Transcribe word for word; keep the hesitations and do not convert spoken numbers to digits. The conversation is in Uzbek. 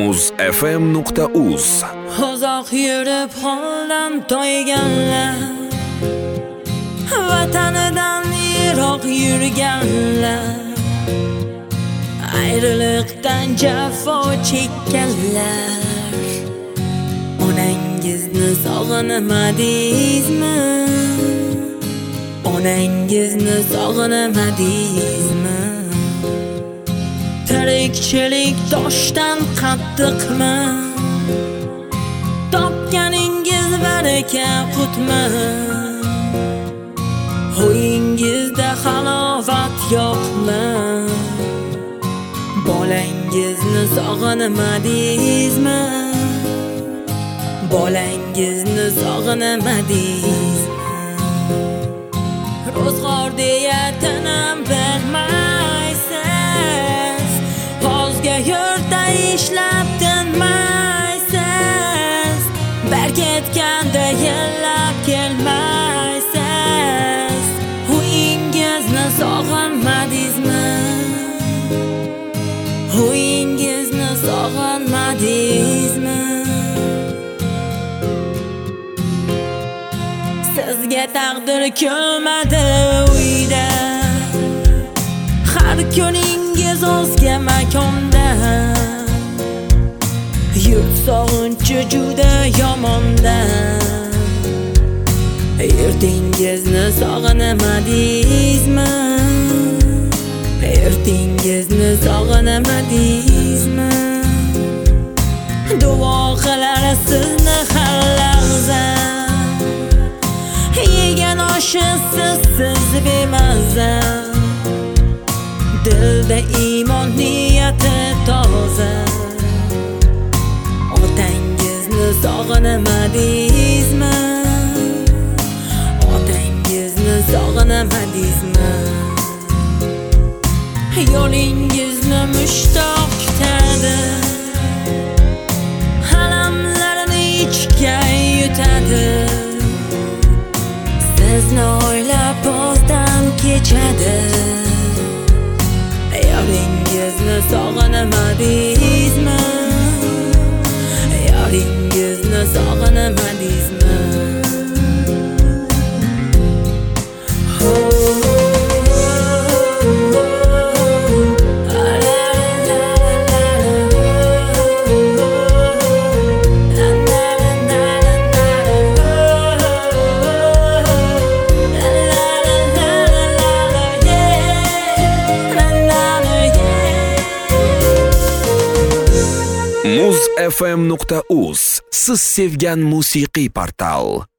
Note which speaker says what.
Speaker 1: muz f m nuqta uz.
Speaker 2: Uzoq yurib holdan toyganlar, vatanidan yiroq yurganlar, ayriliqdan jafo chekkanlar. Onangizni sog'inmadingizmi? Onangizni sog'inmadingizmi? Tirikchilik toshdan qattiqmi? Topganingiz baraka qutmi? Uyingizda halovat yo'qmi? Bolangizni sog'inmadingizmi? Bolangizni sog'inmadingizmi? Ro'zg'or deya tinam bermaysiz, o'zga yurtda ishlab tinmaysiz, bir ketganda yillab kelmaysiz. Uyingizni sog'inmadingizmi? Uyingizni sog'inmadingizmi? Sizga taqdir kelmadi uyda, har kuningiz o'zga makonda. Yurt sog'inchi juda yomonda. Yurtingizni sog'inmadingizmi? Yurtingizni sog'inmadingizmi? Duo qilar sizni har lahza, yegan oshisiz siz bemaza. Dilda iymon niyati toza. Otangizni sog'inmadingizmi? Otangizni sog'inmadingizmi? Yo'lingizni mushtoq kutadi, alamlarini ichga yutadi. Sizni o'ylab bozdan kechadi. Yo'lingizni sog'inmadingizmi? Yo'lingizni sog'inmadingizmi?
Speaker 1: muz f m nuqta uz siz sevgan musiqiy portal.